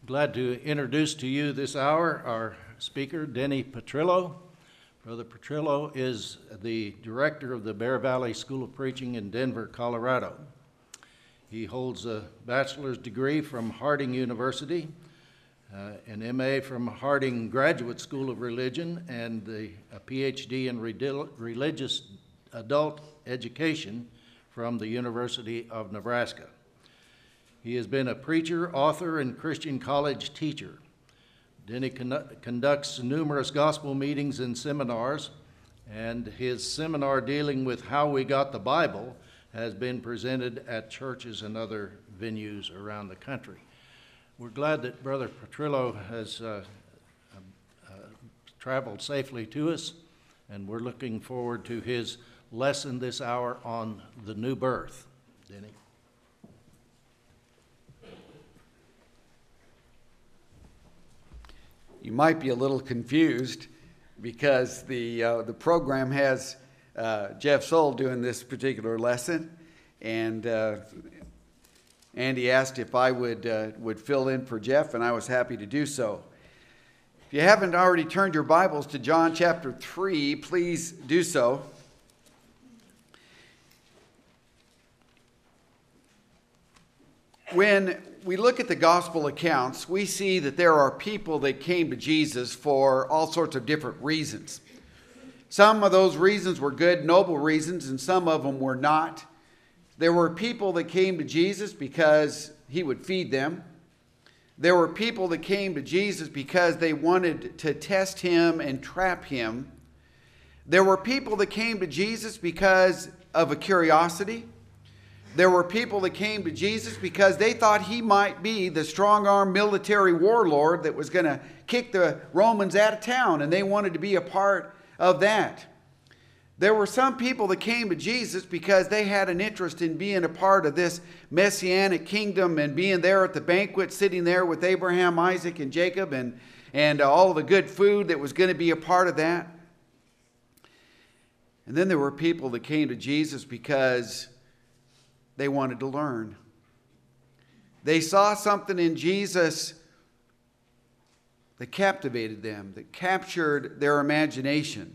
glad to introduce to you this hour our speaker, Denny Petrillo. Brother Petrillo is the director of the Bear Valley School of Preaching in Denver, Colorado. He holds a bachelor's degree from Harding University, an MA from Harding Graduate School of Religion, and a PhD in religious adult education from the University of Nebraska. He has been a preacher, author, and Christian college teacher. Denny conducts numerous gospel meetings and seminars, and his seminar dealing with how we got the Bible has been presented at churches and other venues around the country. We're glad that Brother Petrillo has traveled safely to us, and we're looking forward to his lesson this hour on the new birth. Denny. You might be a little confused because the program has Jeff Soul doing this particular lesson, and Andy asked if I would fill in for Jeff, and I was happy to do so. If you haven't already turned your Bibles to John chapter 3, please do so. When we look at the gospel accounts, we see that there are people that came to Jesus for all sorts of different reasons. Some of those reasons were good, noble reasons, and some of them were not. There were people that came to Jesus because he would feed them. There were people that came to Jesus because they wanted to test him and trap him. There were people that came to Jesus because of a curiosity. There were people that came to Jesus because they thought he might be the strong-arm military warlord that was going to kick the Romans out of town, and they wanted to be a part of that. There were some people that came to Jesus because they had an interest in being a part of this messianic kingdom and being there at the banquet, sitting there with Abraham, Isaac, and Jacob, and all of the good food that was going to be a part of that. And then there were people that came to Jesus because they wanted to learn. They saw something in Jesus that captivated them, that captured their imagination.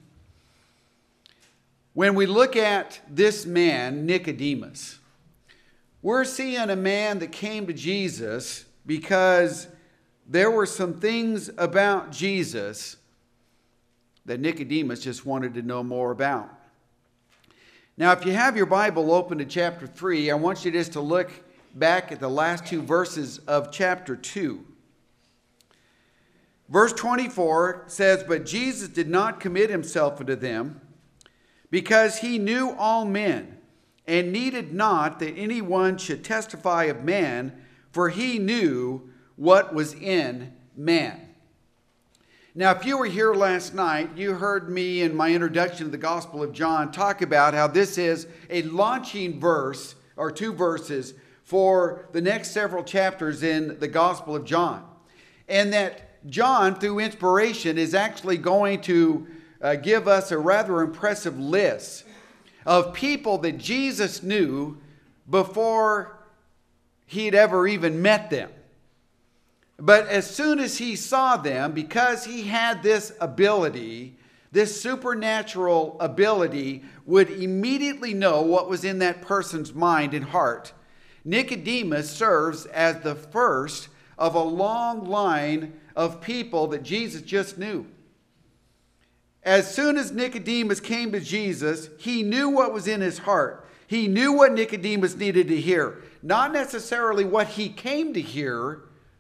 When we look at this man, Nicodemus, we're seeing a man that came to Jesus because there were some things about Jesus that Nicodemus just wanted to know more about. Now, if you have your Bible open to chapter 3, I want you just to look back at the last two verses of chapter 2. Verse 24 says, "But Jesus did not commit himself unto them, because he knew all men, and needed not that anyone should testify of man, for he knew what was in man." Now, if you were here last night, you heard me in my introduction to the Gospel of John talk about how this is a launching verse, or two verses, for the next several chapters in the Gospel of John. And that John, through inspiration, is actually going to give us a rather impressive list of people that Jesus knew before he'd ever even met them. But as soon as he saw them, because he had this ability, this supernatural ability, would immediately know what was in that person's mind and heart. Nicodemus serves as the first of a long line of people that Jesus just knew. As soon as Nicodemus came to Jesus, he knew what was in his heart. He knew what Nicodemus needed to hear. Not necessarily what he came to hear,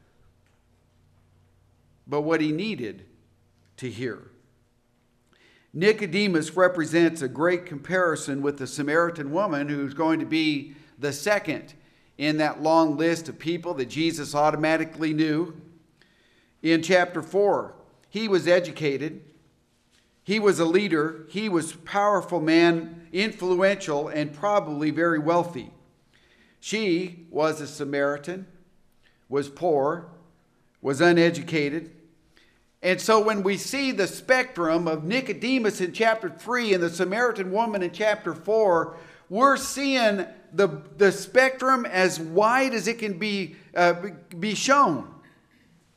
but what he needed to hear. Nicodemus represents a great comparison with the Samaritan woman, who's going to be the second in that long list of people that Jesus automatically knew. In chapter 4, he was educated. He was a leader. He was a powerful man, influential, and probably very wealthy. She was a Samaritan, was poor, was uneducated. And so when we see the spectrum of Nicodemus in chapter 3 and the Samaritan woman in chapter 4, we're seeing the spectrum as wide as it can be shown.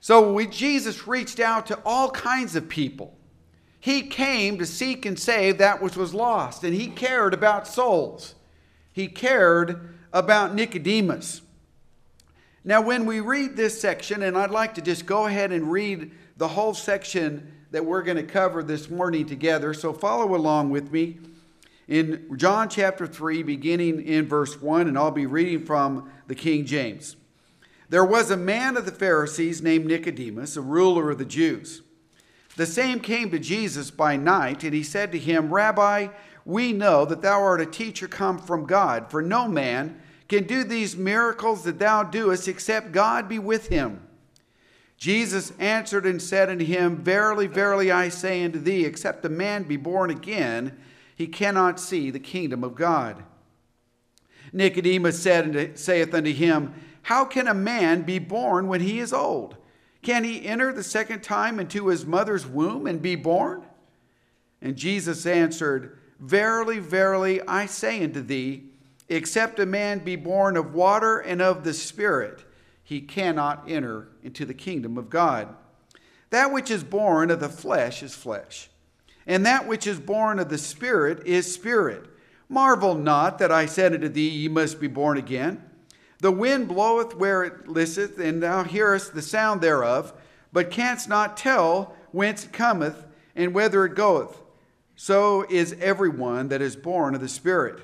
So Jesus reached out to all kinds of people. He came to seek and save that which was lost, and he cared about souls. He cared about Nicodemus. Now, when we read this section, and I'd like to just go ahead and read the whole section that we're going to cover this morning together, so follow along with me. In John chapter 3, beginning in verse 1, and I'll be reading from the King James. There was a man of the Pharisees named Nicodemus, a ruler of the Jews. The same came to Jesus by night, and he said to him, Rabbi, we know that thou art a teacher come from God, for no man can do these miracles that thou doest except God be with him. Jesus answered and said unto him, Verily, verily, I say unto thee, except a man be born again, he cannot see the kingdom of God. Nicodemus saith unto him, How can a man be born when he is old? Can he enter the second time into his mother's womb and be born? And Jesus answered, Verily, verily, I say unto thee, except a man be born of water and of the Spirit, he cannot enter into the kingdom of God. That which is born of the flesh is flesh, and that which is born of the Spirit is spirit. Marvel not that I said unto thee, Ye must be born again. The wind bloweth where it listeth, and thou hearest the sound thereof, but canst not tell whence it cometh, and whither it goeth. So is every one that is born of the Spirit.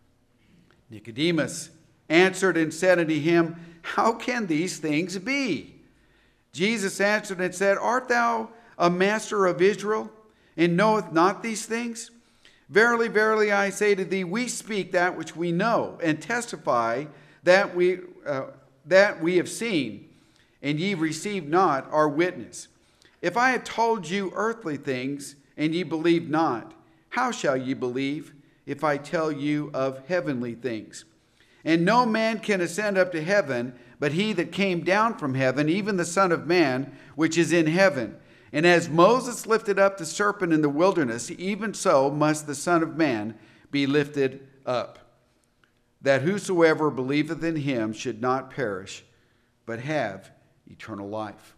Nicodemus answered and said unto him, How can these things be? Jesus answered and said, Art thou a master of Israel, and knoweth not these things? Verily, verily, I say to thee, we speak that which we know, and testify that we have seen, and ye receive not our witness. If I had told you earthly things, and ye believe not, how shall ye believe if I tell you of heavenly things? And no man can ascend up to heaven, but he that came down from heaven, even the Son of Man, which is in heaven. And as Moses lifted up the serpent in the wilderness, even so must the Son of Man be lifted up, that whosoever believeth in him should not perish, but have eternal life.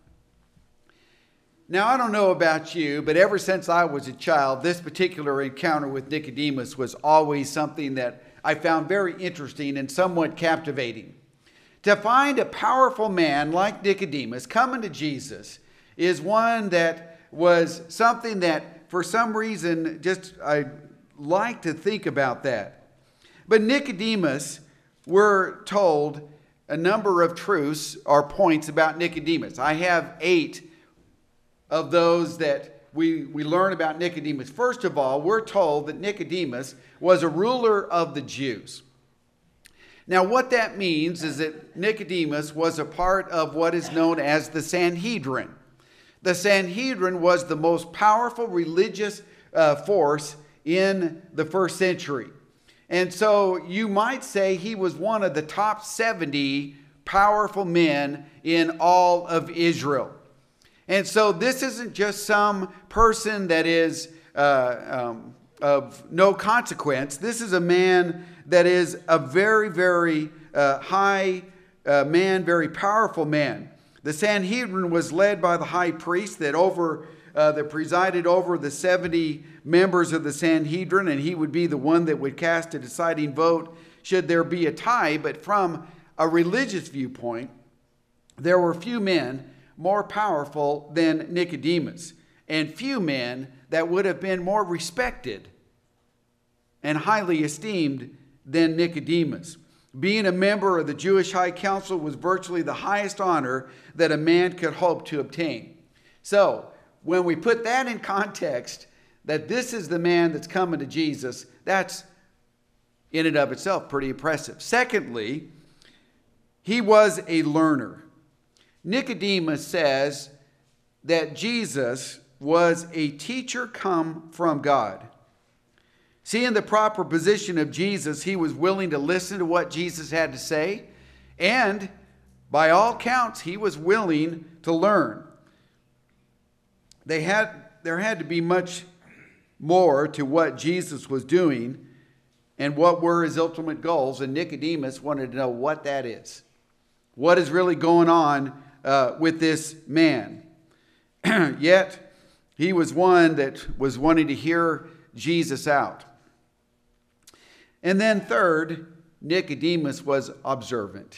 Now, I don't know about you, but ever since I was a child, this particular encounter with Nicodemus was always something that I found very interesting and somewhat captivating. To find a powerful man like Nicodemus coming to Jesus is one that was something that, for some reason, just I like to think about that. But Nicodemus, we're told a number of truths or points about Nicodemus. I have 8 of those that we learn about Nicodemus. First of all, we're told that Nicodemus was a ruler of the Jews. Now, what that means is that Nicodemus was a part of what is known as the Sanhedrin. The Sanhedrin was the most powerful religious force in the first century. And so you might say he was one of the top 70 powerful men in all of Israel. And so this isn't just some person that is of no consequence. This is a man that is a very, very high man, very powerful man. The Sanhedrin was led by the high priest that presided over the 70 members of the Sanhedrin, and he would be the one that would cast a deciding vote should there be a tie. But from a religious viewpoint, there were few men more powerful than Nicodemus, and few men that would have been more respected and highly esteemed than Nicodemus. Being a member of the Jewish High Council was virtually the highest honor that a man could hope to obtain. So, when we put that in context, that this is the man that's coming to Jesus, that's in and of itself pretty impressive. Secondly, he was a learner. Nicodemus says that Jesus was a teacher come from God. Seeing the proper position of Jesus, he was willing to listen to what Jesus had to say, and by all counts, he was willing to learn. There had to be much more to what Jesus was doing and what were his ultimate goals, and Nicodemus wanted to know what that is. What is really going on with this man. Yet he was one that was wanting to hear Jesus out. And then third, Nicodemus was observant.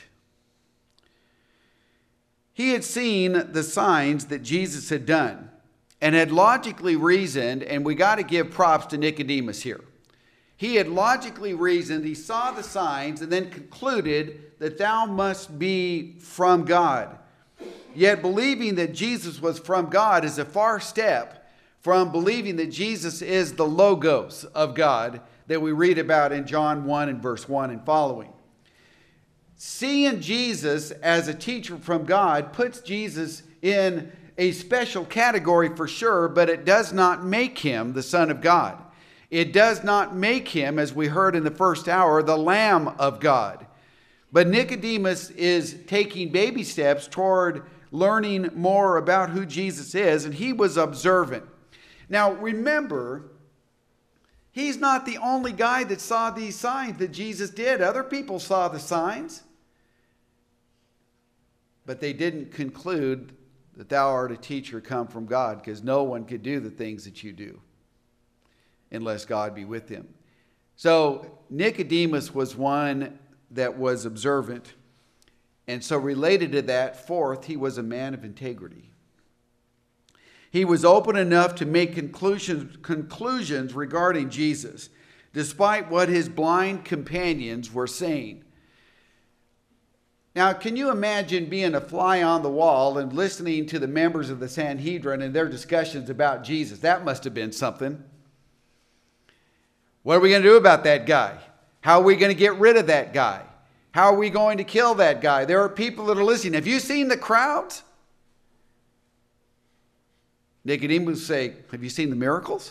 He had seen the signs that Jesus had done and had logically reasoned, and we got to give props to Nicodemus here. He had logically reasoned, he saw the signs, and then concluded that thou must be from God. Yet believing that Jesus was from God is a far step from believing that Jesus is the Logos of God that we read about in John 1 and verse 1 and following. Seeing Jesus as a teacher from God puts Jesus in a special category for sure, but it does not make him the Son of God. It does not make him, as we heard in the first hour, the Lamb of God. But Nicodemus is taking baby steps toward learning more about who Jesus is, and he was observant. Now remember, he's not the only guy that saw these signs that Jesus did. Other people saw the signs, but they didn't conclude that thou art a teacher come from God, because no one could do the things that you do unless God be with him. So Nicodemus was one that was observant. And so related to that, fourth, he was a man of integrity. He was open enough to make conclusions regarding Jesus, despite what his blind companions were saying. Now, can you imagine being a fly on the wall and listening to the members of the Sanhedrin and their discussions about Jesus? That must have been something. What are we going to do about that guy? How are we going to get rid of that guy? How are we going to kill that guy? There are people that are listening. Have you seen the crowds? Nicodemus would say, have you seen the miracles?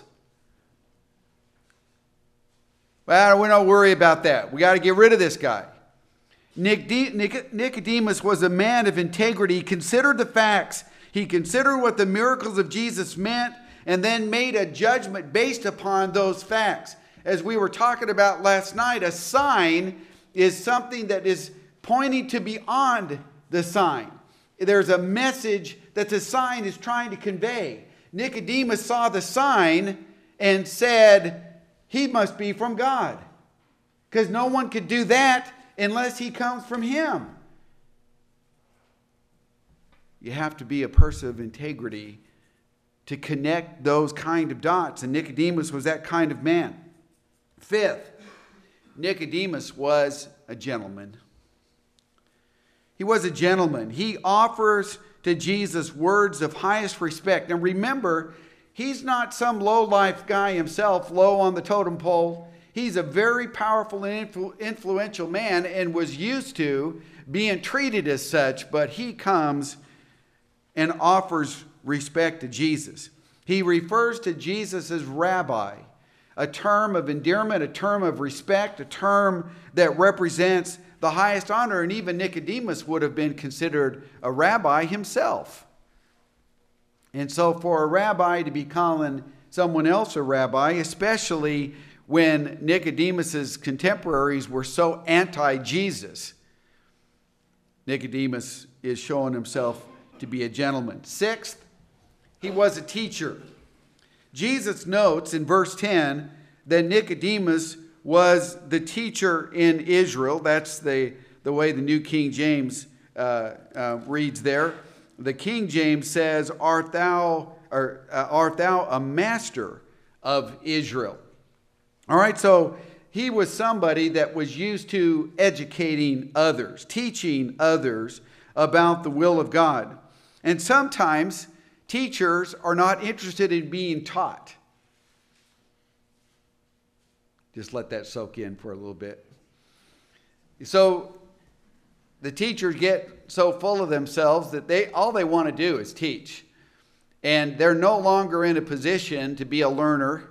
Well, we don't worry about that. We got to get rid of this guy. Nicodemus was a man of integrity. He considered the facts. He considered what the miracles of Jesus meant and then made a judgment based upon those facts. As we were talking about last night, a sign is something that is pointing to beyond the sign. There's a message that the sign is trying to convey. Nicodemus saw the sign and said, he must be from God, because no one could do that unless he comes from him. You have to be a person of integrity to connect those kind of dots, and Nicodemus was that kind of man. Fifth, Nicodemus was a gentleman. He was a gentleman. He offers to Jesus words of highest respect. And remember, he's not some low-life guy himself, low on the totem pole. He's a very powerful and influential man and was used to being treated as such, but he comes and offers respect to Jesus. He refers to Jesus as rabbi, a term of endearment, a term of respect, a term that represents the highest honor. And even Nicodemus would have been considered a rabbi himself. And so for a rabbi to be calling someone else a rabbi, especially when Nicodemus's contemporaries were so anti-Jesus, Nicodemus is showing himself to be a gentleman. Sixth, he was a teacher. Jesus notes in verse 10 that Nicodemus was the teacher in Israel. That's the way the New King James reads there. The King James says, art thou a master of Israel? All right, so he was somebody that was used to educating others, teaching others about the will of God. And sometimes teachers are not interested in being taught. Just let that soak in for a little bit. So the teachers get so full of themselves that all they want to do is teach. And they're no longer in a position to be a learner.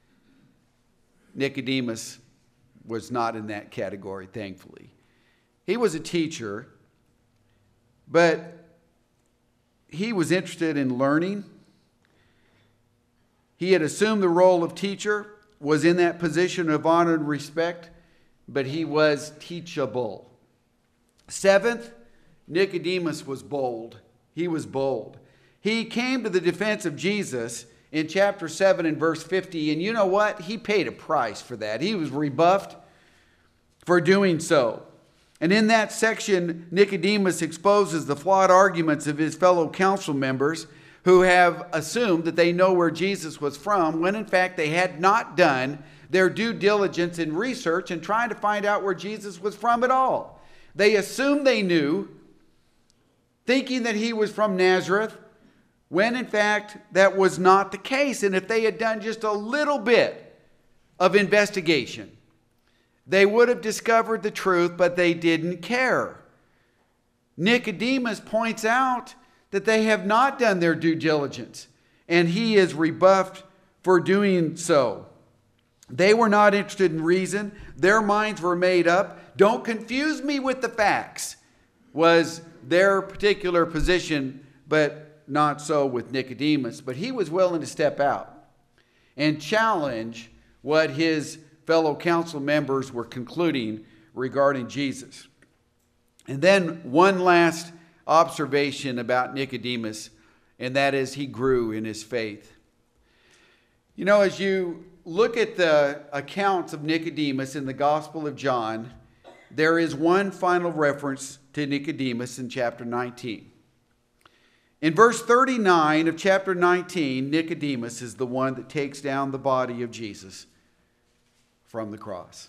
Nicodemus was not in that category, thankfully. He was a teacher, but he was interested in learning. He had assumed the role of teacher, was in that position of honor and respect, but he was teachable. Seventh, Nicodemus was bold. He was bold. He came to the defense of Jesus in chapter 7 and verse 50, and you know what? He paid a price for that. He was rebuffed for doing so. And in that section, Nicodemus exposes the flawed arguments of his fellow council members who have assumed that they know where Jesus was from, when in fact they had not done their due diligence in research and trying to find out where Jesus was from at all. They assumed they knew, thinking that he was from Nazareth, when in fact that was not the case. And if they had done just a little bit of investigation, they would have discovered the truth, but they didn't care. Nicodemus points out that they have not done their due diligence, and he is rebuffed for doing so. They were not interested in reason. Their minds were made up. Don't confuse me with the facts, was their particular position, but not so with Nicodemus. But he was willing to step out and challenge what his fellow council members were concluding regarding Jesus. And then one last observation about Nicodemus, and that is he grew in his faith. You know, as you look at the accounts of Nicodemus in the Gospel of John, there is one final reference to Nicodemus in chapter 19. In verse 39 of chapter 19, Nicodemus is the one that takes down the body of Jesus from the cross.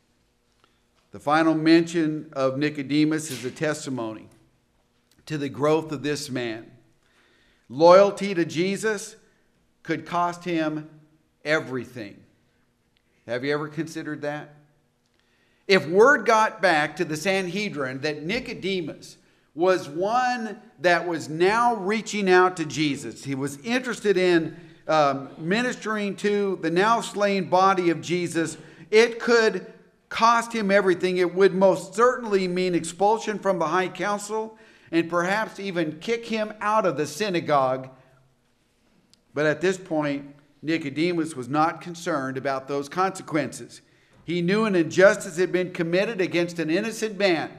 The final mention of Nicodemus is a testimony to the growth of this man. Loyalty to Jesus could cost him everything. Have you ever considered that? If word got back to the Sanhedrin that Nicodemus was one that was now reaching out to Jesus, he was interested in ministering to the now slain body of Jesus, it could cost him everything. It would most certainly mean expulsion from the high council and perhaps even kick him out of the synagogue. But at this point, Nicodemus was not concerned about those consequences. He knew an injustice had been committed against an innocent man,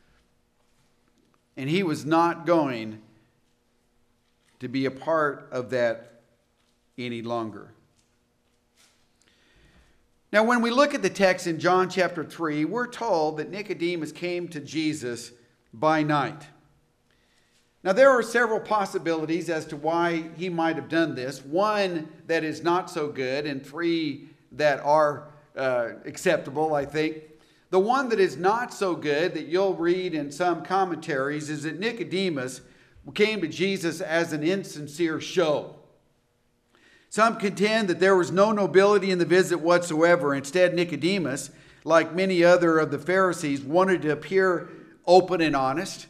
and he was not going to be a part of that any longer. Now, when we look at the text in John chapter 3, we're told that Nicodemus came to Jesus by night. Now, there are several possibilities as to why he might have done this. One that is not so good, and three that are acceptable, I think. The one that is not so good, that you'll read in some commentaries, is that Nicodemus came to Jesus as an insincere show. Some contend that there was no nobility in the visit whatsoever. Instead, Nicodemus, like many other of the Pharisees, wanted to appear open and honest,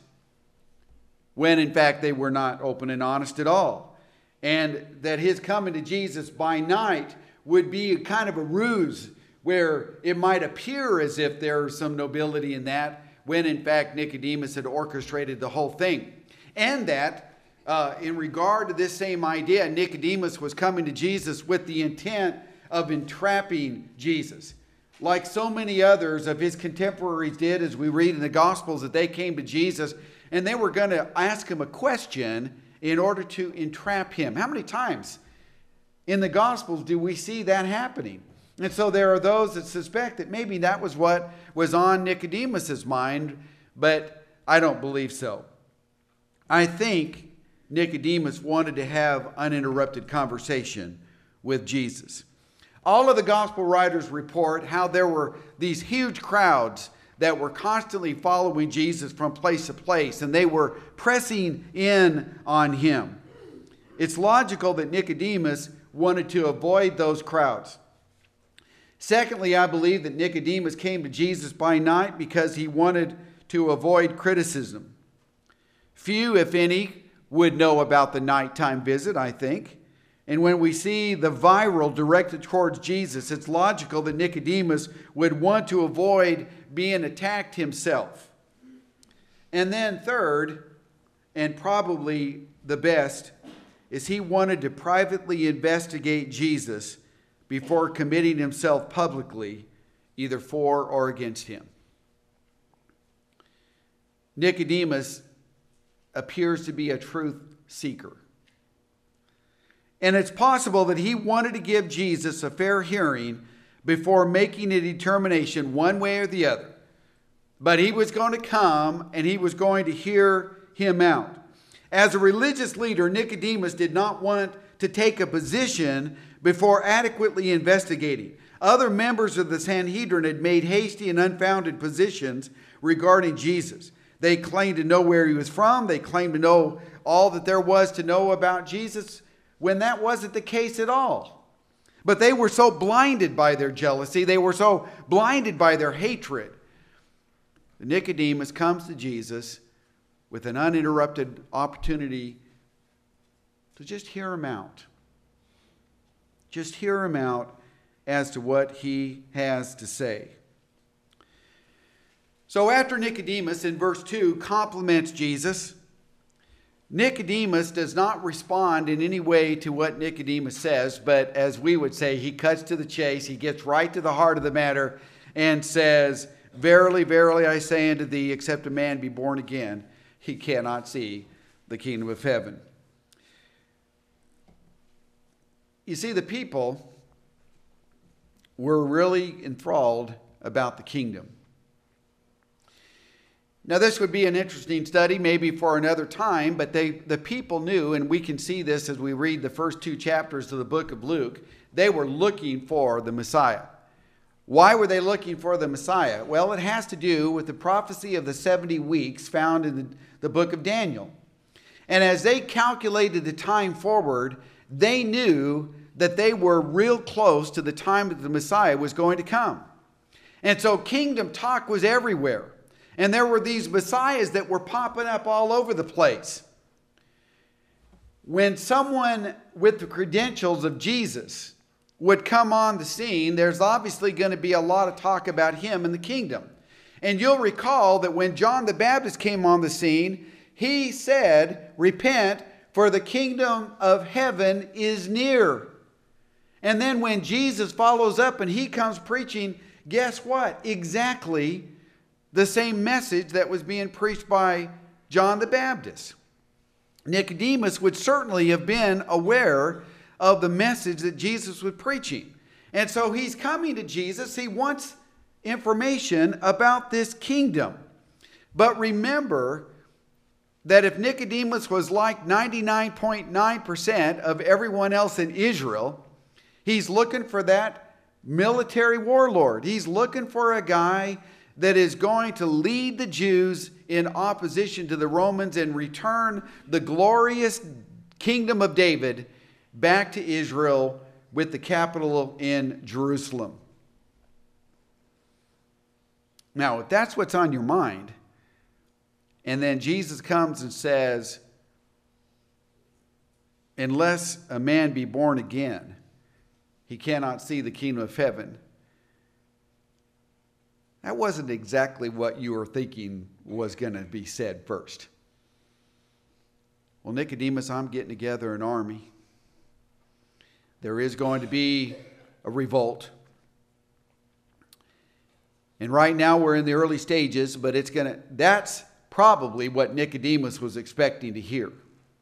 when in fact they were not open and honest at all. And that his coming to Jesus by night would be a kind of a ruse, where it might appear as if there was some nobility in that, when in fact Nicodemus had orchestrated the whole thing. And that in regard to this same idea, Nicodemus was coming to Jesus with the intent of entrapping Jesus. Like so many others of his contemporaries did, as we read in the Gospels, that they came to Jesus and they were going to ask him a question in order to entrap him. How many times in the Gospels do we see that happening? And so there are those that suspect that maybe that was what was on Nicodemus's mind, but I don't believe so. I think Nicodemus wanted to have uninterrupted conversation with Jesus. All of the gospel writers report how there were these huge crowds that were constantly following Jesus from place to place, and they were pressing in on him. It's logical that Nicodemus wanted to avoid those crowds. Secondly, I believe that Nicodemus came to Jesus by night because he wanted to avoid criticism. Few, if any, would know about the nighttime visit, I think. And when we see the viral directed towards Jesus, it's logical that Nicodemus would want to avoid being attacked himself. And then third, and probably the best, is he wanted to privately investigate Jesus before committing himself publicly, either for or against him. Nicodemus appears to be a truth seeker. And it's possible that he wanted to give Jesus a fair hearing before making a determination one way or the other. But he was going to come and he was going to hear him out. As a religious leader, Nicodemus did not want to take a position before adequately investigating. Other members of the Sanhedrin had made hasty and unfounded positions regarding Jesus. They claimed to know where he was from. They claimed to know all that there was to know about Jesus, when that wasn't the case at all. But they were so blinded by their jealousy, they were so blinded by their hatred. Nicodemus comes to Jesus with an uninterrupted opportunity to just hear him out. Just hear him out as to what he has to say. So after Nicodemus, in verse 2, compliments Jesus, Nicodemus does not respond in any way to what Nicodemus says, but as we would say, he cuts to the chase. He gets right to the heart of the matter and says, "Verily, verily, I say unto thee, except a man be born again, he cannot see the kingdom of heaven." You see, the people were really enthralled about the kingdom. Now, this would be an interesting study, maybe for another time, but the people knew, and we can see this as we read the first 2 chapters of the book of Luke, they were looking for the Messiah. Why were they looking for the Messiah? Well, it has to do with the prophecy of the 70 weeks found in the book of Daniel. And as they calculated the time forward, they knew that they were real close to the time that the Messiah was going to come. And so kingdom talk was everywhere. And there were these messiahs that were popping up all over the place. When someone with the credentials of Jesus would come on the scene, there's obviously going to be a lot of talk about him and the kingdom. And you'll recall that when John the Baptist came on the scene, he said, "Repent, for the kingdom of heaven is near." And then when Jesus follows up and he comes preaching, guess what? Exactly the same message that was being preached by John the Baptist. Nicodemus would certainly have been aware of the message that Jesus was preaching. And so he's coming to Jesus. He wants information about this kingdom. But remember that if Nicodemus was like 99.9% of everyone else in Israel, he's looking for that military warlord. He's looking for a guy that is going to lead the Jews in opposition to the Romans and return the glorious kingdom of David back to Israel with the capital in Jerusalem. Now, if that's what's on your mind, and then Jesus comes and says, "Unless a man be born again, he cannot see the kingdom of heaven," that wasn't exactly what you were thinking was going to be said first. Well, Nicodemus, I'm getting together an army. There is going to be a revolt. And right now we're in the early stages, but that's probably what Nicodemus was expecting to hear.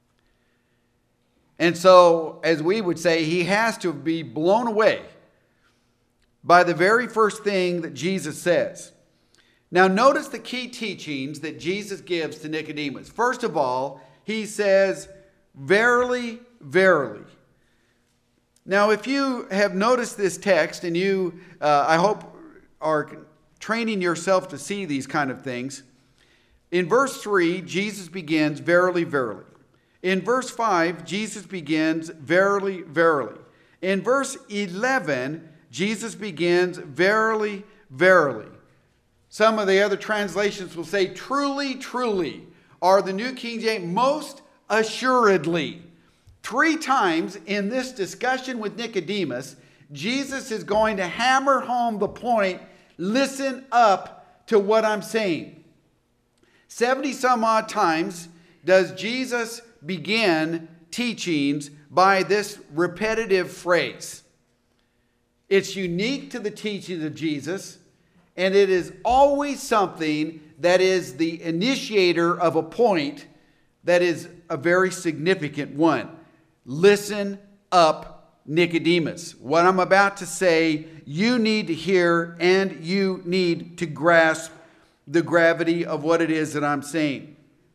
And so, as we would say, he has to be blown away by the very first thing that Jesus says. Now, notice the key teachings that Jesus gives to Nicodemus. First of all, he says, "Verily, verily." Now, if you have noticed this text, and you, I hope, are training yourself to see these kind of things, in verse 3, Jesus begins, "Verily, verily." In verse 5, Jesus begins, "Verily, verily." In verse 11, Jesus begins, "Verily, verily." Some of the other translations will say, "Truly, truly," or the New King James, "most assuredly." 3 times in this discussion with Nicodemus, Jesus is going to hammer home the point, listen up to what I'm saying. 70 some odd times does Jesus begin teachings by this repetitive phrase. It's unique to the teachings of Jesus, and it is always something that is the initiator of a point that is a very significant one. Listen up, Nicodemus. What I'm about to say, you need to hear and you need to grasp the gravity of what it is that I'm saying.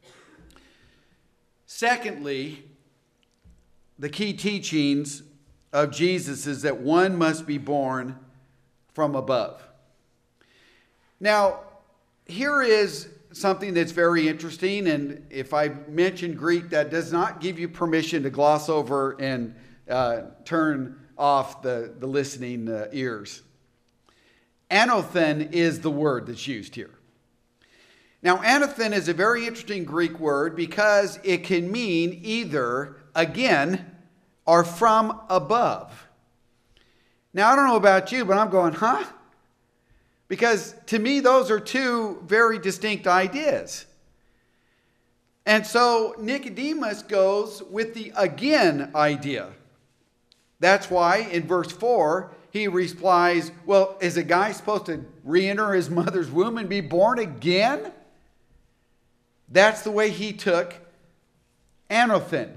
Secondly, the key teachings of Jesus is that one must be born from above. Now, here is something that's very interesting, and if I mention Greek, that does not give you permission to gloss over and turn off the listening ears. Anothen is the word that's used here. Now, anothen is a very interesting Greek word because it can mean either again or from above. Now, I don't know about you, but I'm going, huh? Because to me, those are two very distinct ideas. And so Nicodemus goes with the again idea. That's why in verse 4, he replies, well, is a guy supposed to re-enter his mother's womb and be born again? That's the way he took anothen.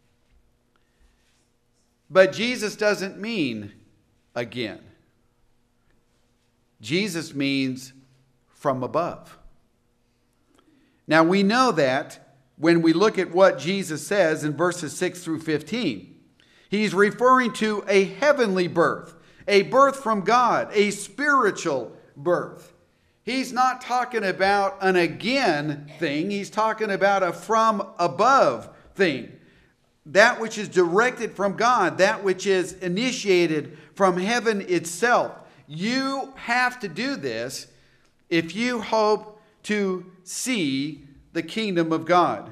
But Jesus doesn't mean again. Jesus means from above. Now we know that when we look at what Jesus says in verses 6 through 15. He's referring to a heavenly birth, a birth from God, a spiritual birth. He's not talking about an again thing. He's talking about a from above thing. That which is directed from God, that which is initiated from heaven itself. You have to do this if you hope to see the kingdom of God.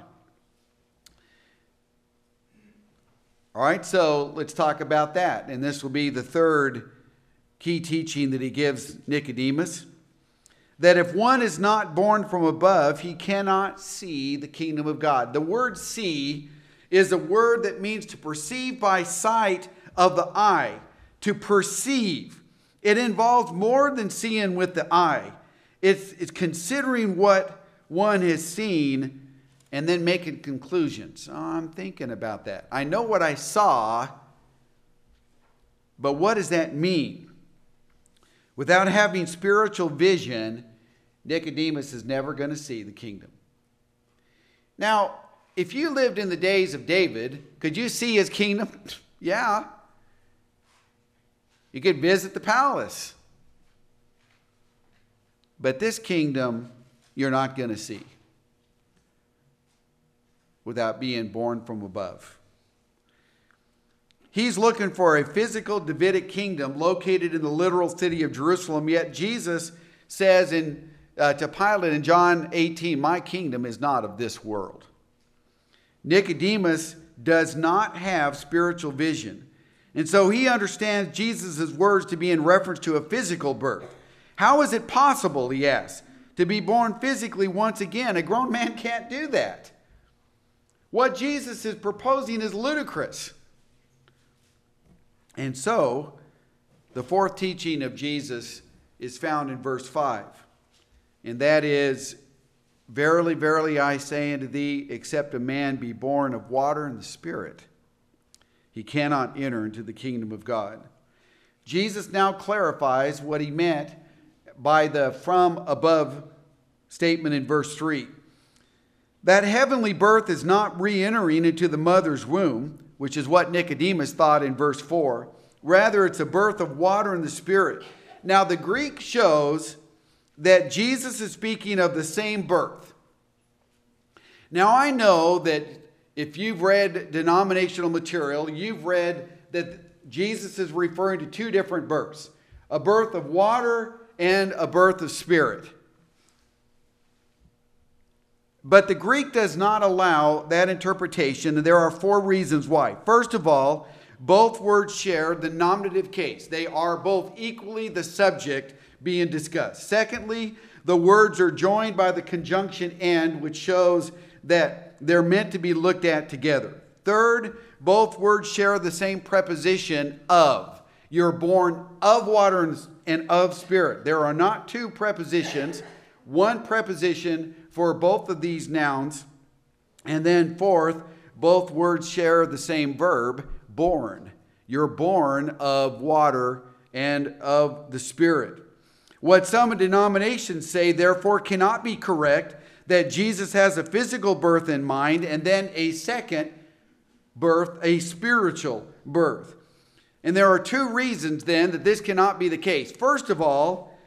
All right, so let's talk about that. And this will be the third key teaching that he gives Nicodemus. That if one is not born from above, he cannot see the kingdom of God. The word see is a word that means to perceive by sight of the eye. To perceive. It involves more than seeing with the eye. It's considering what one has seen and then making conclusions. Oh, I'm thinking about that. I know what I saw, but what does that mean? Without having spiritual vision, Nicodemus is never going to see the kingdom. Now, if you lived in the days of David, could you see his kingdom? Yeah. You could visit the palace. But this kingdom, you're not going to see without being born from above. He's looking for a physical Davidic kingdom located in the literal city of Jerusalem, yet Jesus says to Pilate in John 18, my kingdom is not of this world. Nicodemus does not have spiritual vision. And so he understands Jesus' words to be in reference to a physical birth. How is it possible, he asks, to be born physically once again? A grown man can't do that. What Jesus is proposing is ludicrous. And so, the fourth teaching of Jesus is found in verse 5. And that is, verily, verily, I say unto thee, except a man be born of water and the Spirit, he cannot enter into the kingdom of God. Jesus now clarifies what he meant by the from above statement in verse 3. That heavenly birth is not re-entering into the mother's womb, which is what Nicodemus thought in verse 4. Rather, it's a birth of water and the Spirit. Now, the Greek shows that Jesus is speaking of the same birth. Now, I know that if you've read denominational material, you've read that Jesus is referring to two different births. A birth of water and a birth of spirit. But the Greek does not allow that interpretation, and there are four reasons why. First of all, both words share the nominative case. They are both equally the subject being discussed. Secondly, the words are joined by the conjunction and, which shows that they're meant to be looked at together. Third, both words share the same preposition of. You're born of water and of spirit. There are not two prepositions, one preposition for both of these nouns. And then fourth, both words share the same verb, born. You're born of water and of the Spirit. What some denominations say, therefore, cannot be correct, that Jesus has a physical birth in mind and then a second birth, a spiritual birth. And there are two reasons then that this cannot be the case. First of all,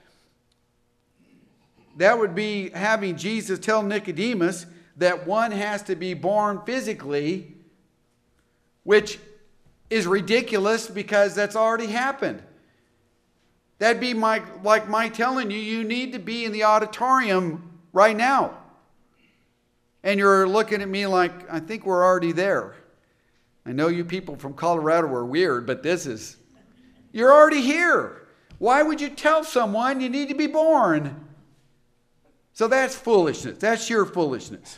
that would be having Jesus tell Nicodemus that one has to be born physically, which is ridiculous because that's already happened. That'd be like my telling you need to be in the auditorium right now. And you're looking at me like, I think we're already there. I know you people from Colorado are weird, but you're already here. Why would you tell someone you need to be born? So that's foolishness. That's sheer foolishness.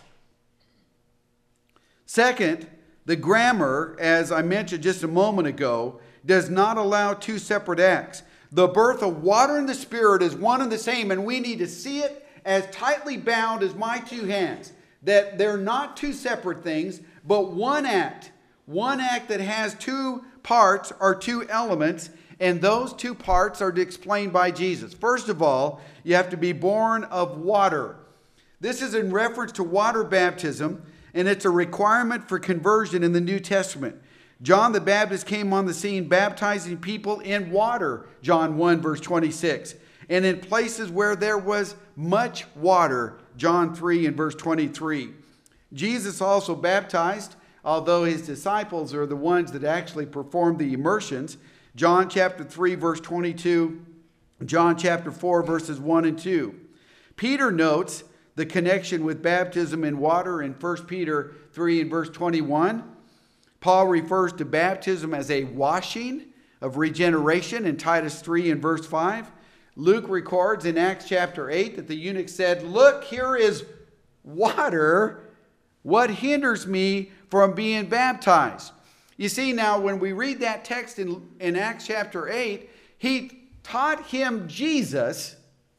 Second, the grammar, as I mentioned just a moment ago, does not allow two separate acts. The birth of water and the Spirit is one and the same, and we need to see it as tightly bound as my two hands. That they're not two separate things, but one act. One act that has two parts or two elements, and those two parts are explained by Jesus. First of all, you have to be born of water. This is in reference to water baptism, and it's a requirement for conversion in the New Testament. John the Baptist came on the scene baptizing people in water, John 1 verse 26, and in places where there was much water, John 3 and verse 23. Jesus also baptized, although his disciples are the ones that actually performed the immersions, John chapter 3 verse 22, John chapter 4 verses 1 and 2. Peter notes the connection with baptism in water in 1 Peter 3 and verse 21. Paul refers to baptism as a washing of regeneration in Titus 3 and verse 5. Luke records in Acts chapter 8 that the eunuch said, "Look, here is water. What hinders me from being baptized?" You see, now when we read that text in Acts chapter 8, he taught him Jesus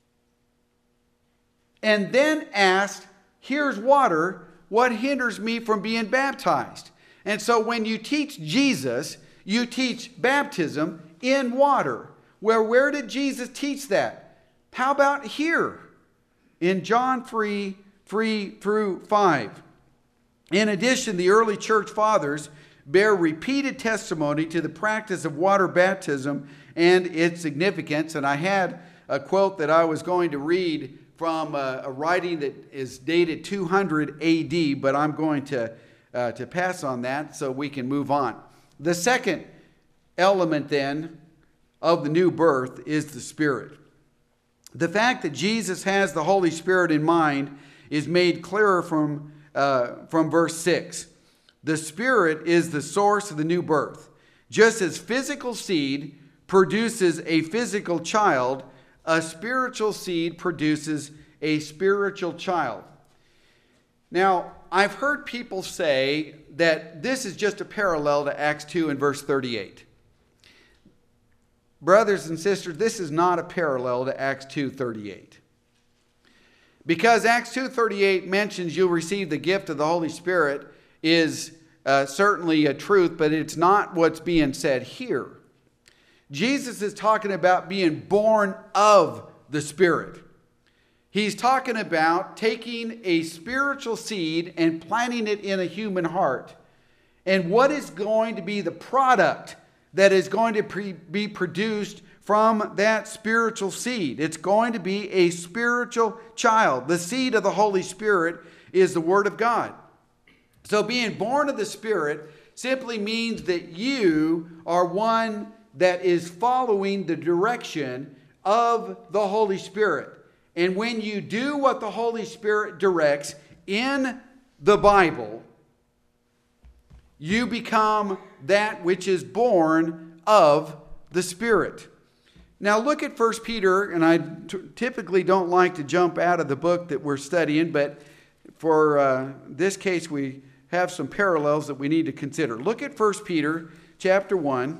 and then asked, "Here's water. What hinders me from being baptized?" And so when you teach Jesus, you teach baptism in water. Where did Jesus teach that? How about here in John 3, 3 through 5? In addition, the early church fathers bear repeated testimony to the practice of water baptism and its significance. And I had a quote that I was going to read from a writing that is dated 200 AD, but I'm going to pass on that so we can move on. The second element then of the new birth is the Spirit. The fact that Jesus has the Holy Spirit in mind is made clearer from verse 6. The Spirit is the source of the new birth. Just as physical seed produces a physical child, a spiritual seed produces a spiritual child. Now, I've heard people say that this is just a parallel to Acts 2 and verse 38. Brothers and sisters, this is not a parallel to Acts 2:38. Because Acts 2:38 mentions you'll receive the gift of the Holy Spirit is certainly a truth, but it's not what's being said here. Jesus is talking about being born of the Spirit. He's talking about taking a spiritual seed and planting it in a human heart. And what is going to be the product that is going to be produced from that spiritual seed? It's going to be a spiritual child. The seed of the Holy Spirit is the Word of God. So being born of the Spirit simply means that you are one that is following the direction of the Holy Spirit. And when you do what the Holy Spirit directs in the Bible, you become that which is born of the Spirit. Now look at 1 Peter, and I typically don't like to jump out of the book that we're studying, but for this case we have some parallels that we need to consider. Look at 1 Peter chapter 1.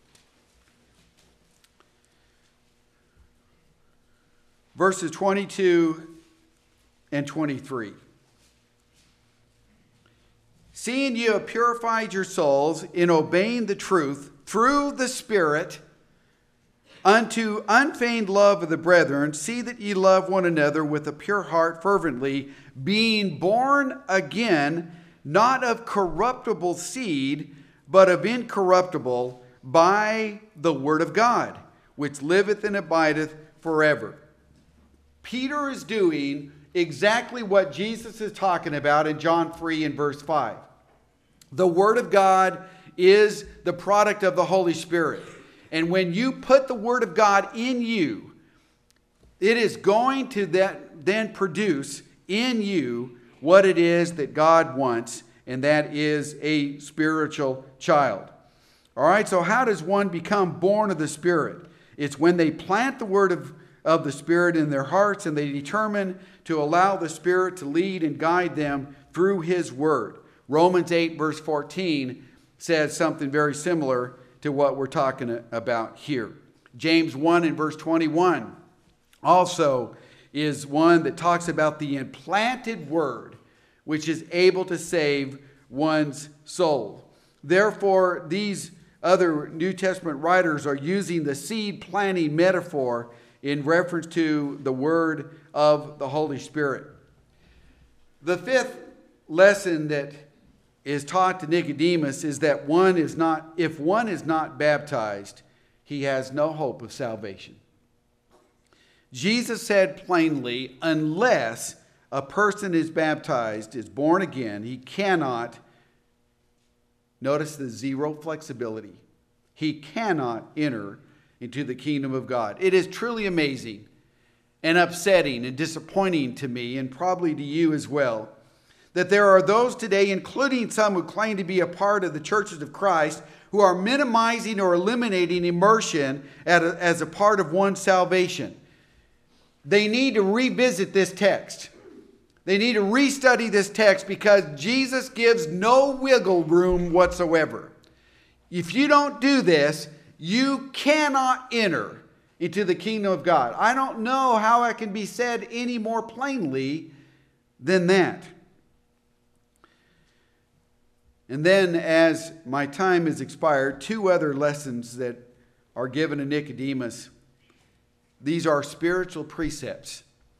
Verses 22 and 23. seeing you have purified your souls in obeying the truth through the Spirit, unto unfeigned love of the brethren, see that ye love one another with a pure heart fervently, being born again, not of corruptible seed, but of incorruptible, by the word of God, which liveth and abideth forever. Peter is doing exactly what Jesus is talking about in John 3 and verse 5. The word of God is the product of the Holy Spirit. And when you put the word of God in you, it is going to then produce in you what it is that God wants, and that is a spiritual child. All right, so how does one become born of the Spirit? It's when they plant the word of the Spirit in their hearts and they determine to allow the Spirit to lead and guide them through His word. Romans 8 verse 14 says something very similar to what we're talking about here. James 1 and verse 21 also is one that talks about the implanted word, which is able to save one's soul. Therefore, these other New Testament writers are using the seed planting metaphor in reference to the word of the Holy Spirit. The fifth lesson that is taught to Nicodemus is that if one is not baptized, he has no hope of salvation. Jesus said plainly, unless a person is baptized, is born again, he cannot, notice the zero flexibility, he cannot enter into the kingdom of God. It is truly amazing and upsetting and disappointing to me, and probably to you as well, that there are those today, including some who claim to be a part of the churches of Christ, who are minimizing or eliminating immersion as a part of one's salvation. They need to revisit this text. They need to restudy this text, because Jesus gives no wiggle room whatsoever. If you don't do this, you cannot enter into the kingdom of God. I don't know how it can be said any more plainly than that. And then, as my time has expired, two other lessons that are given to Nicodemus. These are spiritual precepts.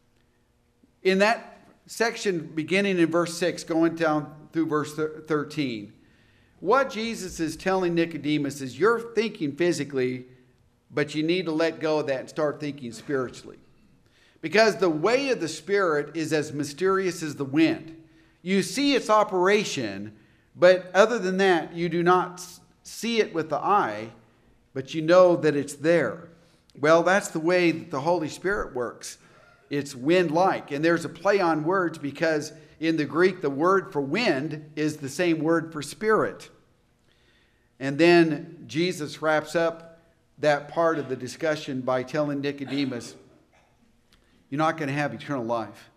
In that section, beginning in verse 6, going down through verse 13, what Jesus is telling Nicodemus is, you're thinking physically, but you need to let go of that and start thinking spiritually. Because the way of the Spirit is as mysterious as the wind. You see its operation, but other than that, you do not see it with the eye, but you know that it's there. Well, that's the way that the Holy Spirit works. It's wind-like. And there's a play on words, because in the Greek, the word for wind is the same word for spirit. And then Jesus wraps up that part of the discussion by telling Nicodemus, you're not going to have eternal life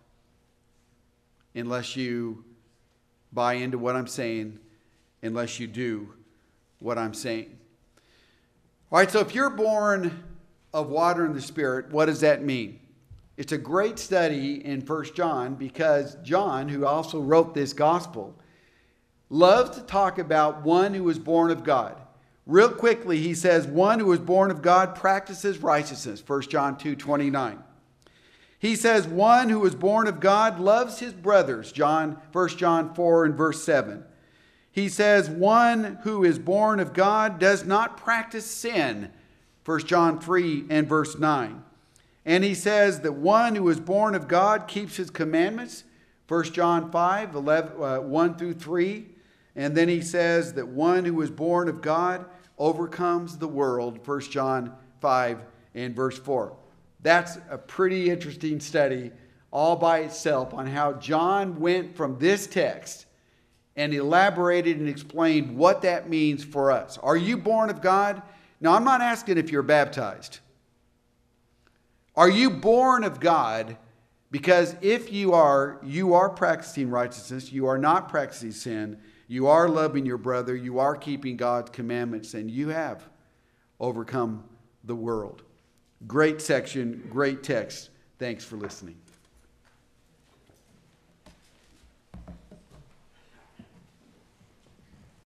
unless you buy into what I'm saying, unless you do what I'm saying. All right, so if you're born of water and the Spirit, what does that mean? It's a great study in 1 John, because John, who also wrote this gospel, loves to talk about one who was born of God. Real quickly, he says, one who was born of God practices righteousness, 1 John 2:29. He says, one who was born of God loves his brothers, 1 John 4 and verse 7. He says, one who is born of God does not practice sin, 1 John 3 and verse 9. And he says that one who is born of God keeps his commandments, 1 John 5, 1 through 3. And then he says that one who is born of God overcomes the world, 1 John 5 and verse 4. That's a pretty interesting study all by itself on how John went from this text and elaborated and explained what that means for us. Are you born of God? Now, I'm not asking if you're baptized. Are you born of God? Because if you are practicing righteousness, you are not practicing sin, you are loving your brother, you are keeping God's commandments, and you have overcome the world. Great section, great text. Thanks for listening.